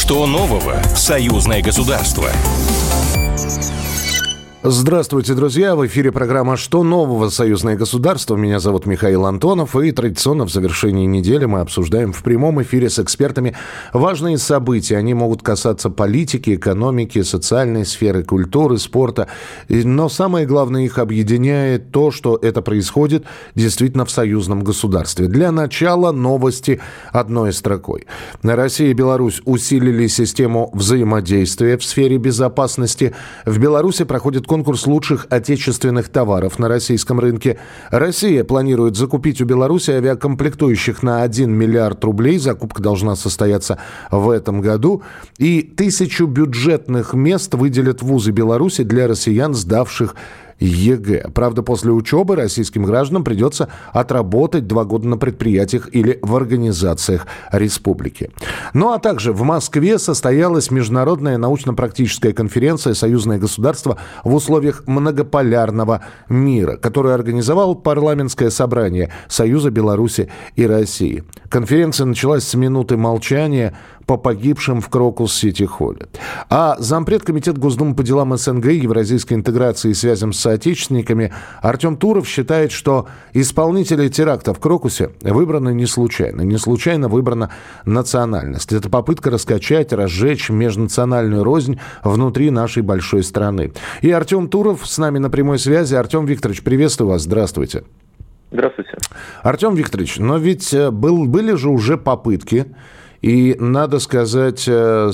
Что нового в союзное государство? Здравствуйте, друзья! В эфире программа «Что нового? Союзное государство». Меня зовут Михаил Антонов. И традиционно в завершении недели мы обсуждаем в прямом эфире с экспертами важные события. Они могут касаться политики, экономики, социальной сферы, культуры, спорта. Но самое главное, их объединяет то, что это происходит действительно в союзном государстве. Для начала новости одной строкой. Россия и Беларусь усилили систему взаимодействия в сфере безопасности. В Беларуси проходит конкурс лучших отечественных товаров на российском рынке. Россия планирует закупить у Беларуси авиакомплектующих на 1 миллиард рублей. Закупка должна состояться в этом году. И 1000 бюджетных мест выделят вузы Беларуси для россиян, сдавших ЕГЭ. Правда, после учебы российским гражданам придется отработать 2 года на предприятиях или в организациях республики. Ну а также в Москве состоялась международная научно-практическая конференция «Союзное государство в условиях многополярного мира», которую организовал парламентское собрание Союза Беларуси и России. Конференция началась с минуты молчания по погибшим в Крокус-Сити-Холле. А зампред Комитета Госдумы по делам СНГ, евразийской интеграции и связям с соотечественниками Артем Туров считает, что исполнители теракта в Крокусе выбраны не случайно. Не случайно выбрана национальность. Это попытка раскачать, разжечь межнациональную рознь внутри нашей большой страны. И Артем Туров с нами на прямой связи. Артем Викторович, приветствую вас. Здравствуйте. Здравствуйте. Артем Викторович, но ведь были же уже попытки. И, надо сказать,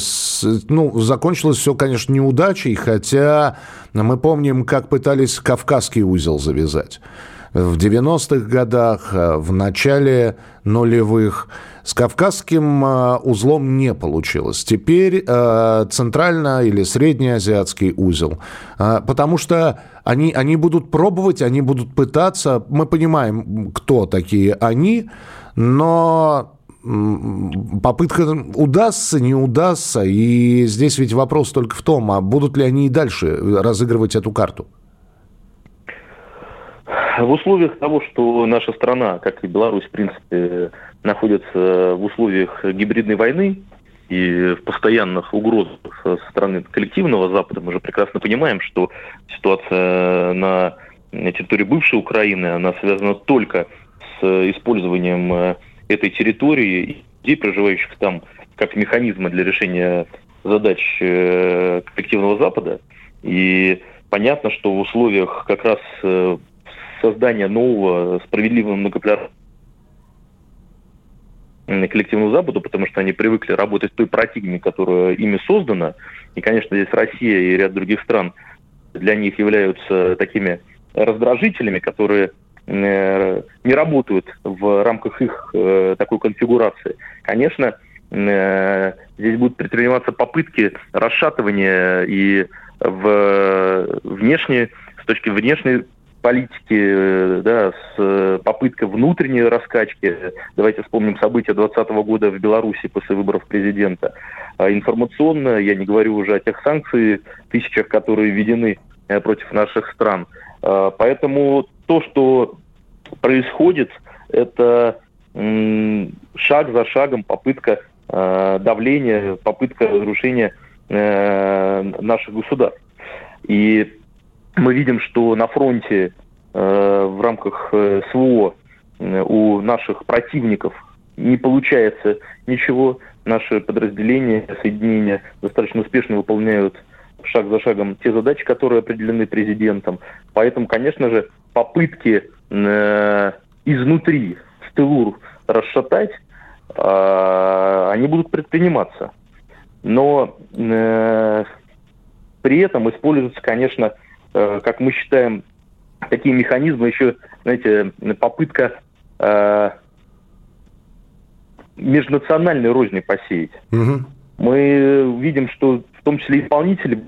закончилось все, конечно, неудачей, хотя мы помним, как пытались Кавказский узел завязать. В 90-х годах, в начале нулевых. С Кавказским узлом не получилось. Теперь центрально- или среднеазиатский узел. Потому что они будут пробовать, они будут пытаться. Мы понимаем, кто такие они, но попытка удастся, не удастся. И здесь ведь вопрос только в том, а будут ли они и дальше разыгрывать эту карту? В условиях того, что наша страна, как и Беларусь, в принципе, находится в условиях гибридной войны и в постоянных угрозах со стороны коллективного Запада, мы же прекрасно понимаем, что ситуация на территории бывшей Украины, она связана только с использованием этой территории и людей, проживающих там, как механизмы для решения задач коллективного Запада. И понятно, что в условиях как раз создания нового справедливого многополярного коллективного Запада, потому что они привыкли работать в той парадигме, которая ими создана. И, конечно, здесь Россия и ряд других стран для них являются такими раздражителями, которые не работают в рамках их такой конфигурации. Конечно, здесь будут предприниматься попытки расшатывания и с точки внешней политики, да, с попыткой внутренней раскачки. Давайте вспомним события 2020 года в Беларуси после выборов президента. Информационно, я не говорю уже о тех санкциях, тысячах, которые введены против наших стран. Поэтому то, что происходит, это шаг за шагом попытка давления, попытка разрушения наших государств. И мы видим, что на фронте в рамках СВО у наших противников не получается ничего. Наши подразделения, соединения достаточно успешно выполняют шаг за шагом те задачи, которые определены президентом. Поэтому, конечно же, попытки изнутри, с тылу расшатать, они будут предприниматься. Но при этом используются, конечно, как мы считаем, такие механизмы еще, знаете, попытка межнациональной розни посеять. Угу. Мы видим, что в том числе исполнители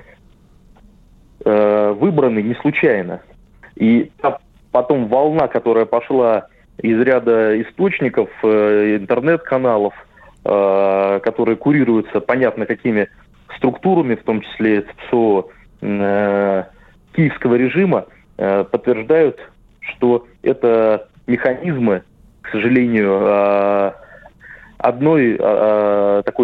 выбраны не случайно. И потом волна, которая пошла из ряда источников, интернет-каналов, которые курируются, понятно, какими структурами, в том числе ЦПСО киевского режима, подтверждают, что это механизмы, к сожалению, одной такой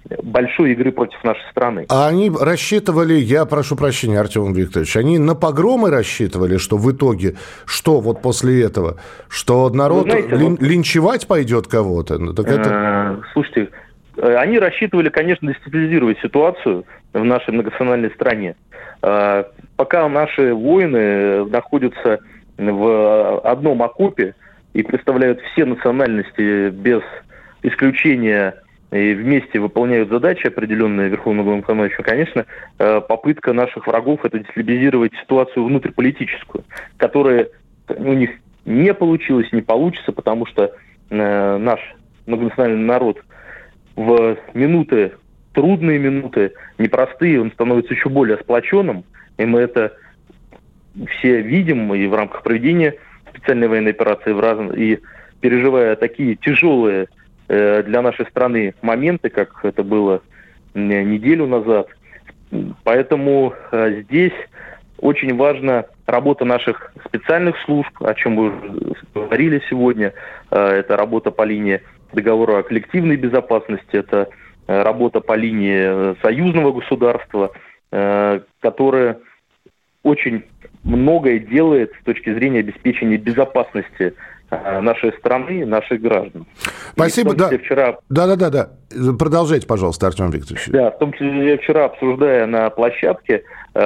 большой игры против нашей страны. А они рассчитывали, я прошу прощения, Артем Викторович, они на погромы рассчитывали, что в итоге, что вот после этого, что народ линчевать пойдет кого-то? Ну, так это... Слушайте, они рассчитывали, конечно, дестабилизировать ситуацию в нашей многонациональной стране. Пока наши воины находятся в одном окопе и представляют все национальности без исключения и вместе выполняют задачи, определенные Верховным Главнокомандующим, конечно, попытка наших врагов — это дестабилизировать ситуацию внутриполитическую, которая у них не получилась, не получится, потому что наш многонациональный народ в минуты, трудные минуты, непростые, он становится еще более сплоченным, и мы это все видим и в рамках проведения специальной военной операции, и переживая такие тяжелые для нашей страны моменты, как это было неделю назад. Поэтому здесь очень важна работа наших специальных служб, о чем мы уже говорили сегодня. Это работа по линии договора о коллективной безопасности, это работа по линии союзного государства, которая очень многое делает с точки зрения обеспечения безопасности нашей страны, наших граждан. Спасибо. Да. Продолжайте, пожалуйста, Артем Викторович. Да, в том числе я вчера, обсуждая на площадке,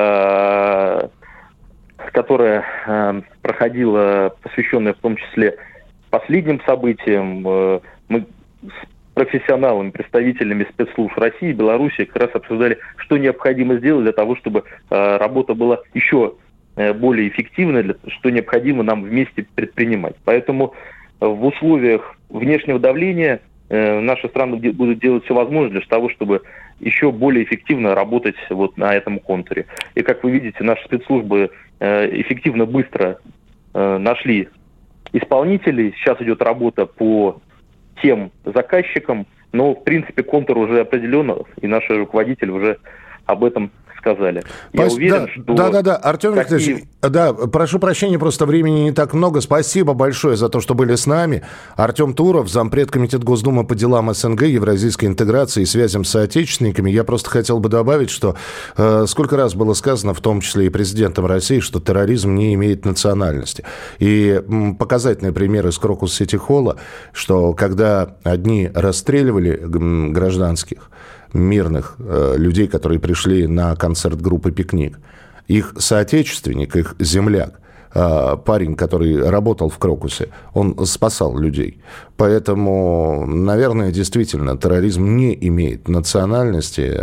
которая проходила, посвященная в том числе последним событиям, мы с профессионалами, представителями спецслужб России и Беларуси как раз обсуждали, что необходимо сделать для того, чтобы работа была еще более эффективной, что необходимо нам вместе предпринимать. Поэтому в условиях внешнего давления наши страны будут делать все возможное для того, чтобы еще более эффективно работать вот на этом контуре. И, как вы видите, наши спецслужбы эффективно, быстро нашли исполнителей. Сейчас идет работа по тем заказчикам, но, в принципе, контур уже определен, и наши руководители уже об этом сказали. Я уверен, что... Да, Артем Викторович, прошу прощения, просто времени не так много. Спасибо большое за то, что были с нами. Артем Туров, зампред Комитета Госдумы по делам СНГ, евразийской интеграции и связям с соотечественниками. Я просто хотел бы добавить, что сколько раз было сказано, в том числе и президентом России, что терроризм не имеет национальности. И показательный пример из Крокус-Сити-Холла, что когда одни расстреливали гражданских, мирных людей, которые пришли на концерт группы «Пикник», их соотечественник, их земляк, парень, который работал в Крокусе, он спасал людей. Поэтому, наверное, действительно, терроризм не имеет национальности,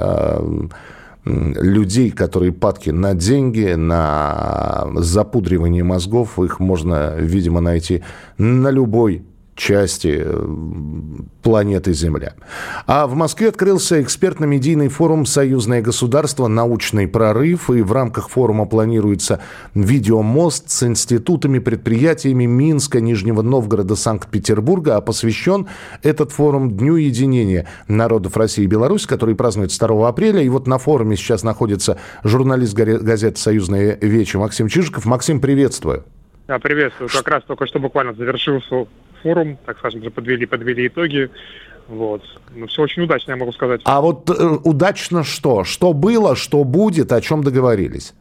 людей, которые падки на деньги, на запудривание мозгов, их можно, видимо, найти на любой части планеты Земля. А в Москве открылся экспертно-медийный форум «Союзное государство. Научный прорыв». И в рамках форума планируется видеомост с институтами, предприятиями Минска, Нижнего Новгорода, Санкт-Петербурга. А посвящен этот форум Дню единения народов России и Беларуси, который празднуется 2 апреля. И вот на форуме сейчас находится журналист газеты «Союзная Вечи» Максим Чижиков. Максим, приветствую. Да, приветствую. Как раз только что буквально завершился форум, так скажем, подвели итоги. Вот. Ну, все очень удачно, я могу сказать. А вот удачно что? Что было, что будет, о чем договорились?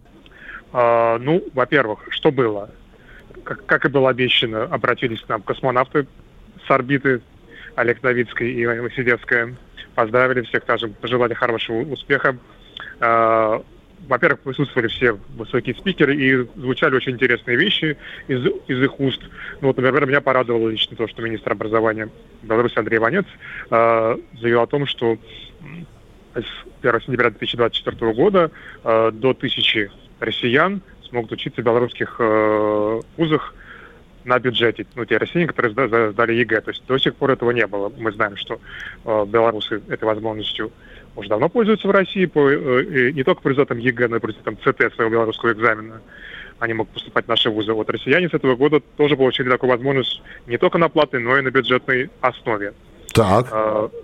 Во-первых, что было? Как и было обещано, обратились к нам космонавты с орбиты, Олег Новицкий и Ивана Сидевская. Поздравили всех, также пожелали хорошего успеха. Во-первых, присутствовали все высокие спикеры и звучали очень интересные вещи из их уст. Ну, вот, например, меня порадовало лично то, что министр образования Беларуси Андрей Иванец заявил о том, что с 1 сентября 2024 года до 1000 россиян смогут учиться в белорусских вузах на бюджете. Ну, те россияне, которые сдали ЕГЭ. То есть до сих пор этого не было. Мы знаем, что белорусы этой возможностью уже давно пользуются в России, не только по результатам ЕГЭ, но и по результатам ЦТ, своего белорусского экзамена. Они могут поступать в наши вузы. Вот россияне с этого года тоже получили такую возможность не только на платной, но и на бюджетной основе. Так.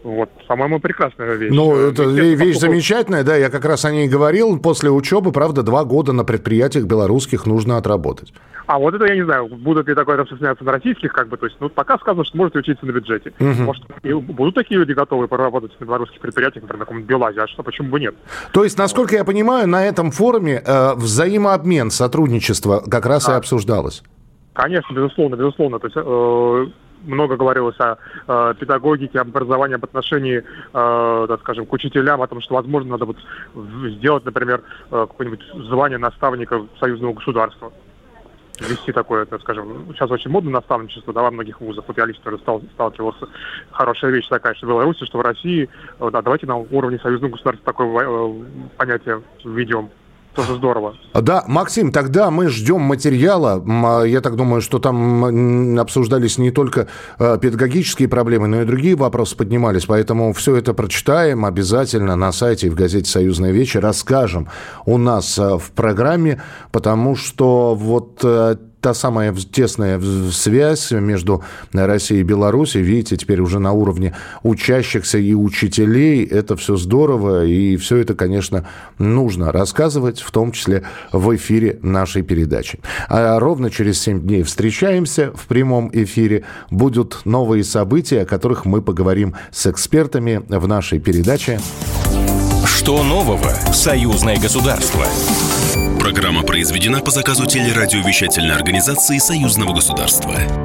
Вот, по-моему, прекрасная вещь. Ну, это вещь замечательная, да, я как раз о ней говорил. После учебы, правда, 2 года на предприятиях белорусских нужно отработать. А вот это я не знаю, будут ли такое распространяться на российских, то есть, пока сказано, что можете учиться на бюджете. Может, и будут такие люди готовы поработать на белорусских предприятиях, например, на каком-нибудь Белазе, а что, почему бы нет? То есть, насколько я понимаю, на этом форуме взаимообмен, сотрудничество как раз и обсуждалось. Конечно, безусловно. То есть, много говорилось о педагогике, об образовании, об отношении, так скажем, к учителям, о том, что, возможно, надо сделать, например, какое-нибудь звание наставника союзного государства. Вести такое, так скажем, сейчас очень модно наставничество, во многих вузах. Вот я лично сталкивался. Хорошая вещь такая, что в Беларуси, что в России. Да, давайте на уровне союзного государства такое понятие введем. Тоже здорово. Да, Максим, тогда мы ждем материала. Я так думаю, что там обсуждались не только педагогические проблемы, но и другие вопросы поднимались. Поэтому все это прочитаем обязательно на сайте и в газете «Союзная вечер». Расскажем у нас в программе, потому что вот та самая тесная связь между Россией и Беларусью, видите, теперь уже на уровне учащихся и учителей, это все здорово, и все это, конечно, нужно рассказывать, в том числе в эфире нашей передачи. А ровно через 7 дней встречаемся в прямом эфире. Будут новые события, о которых мы поговорим с экспертами в нашей передаче. Что нового? Союзное государство. Программа произведена по заказу телерадиовещательной организации Союзного государства.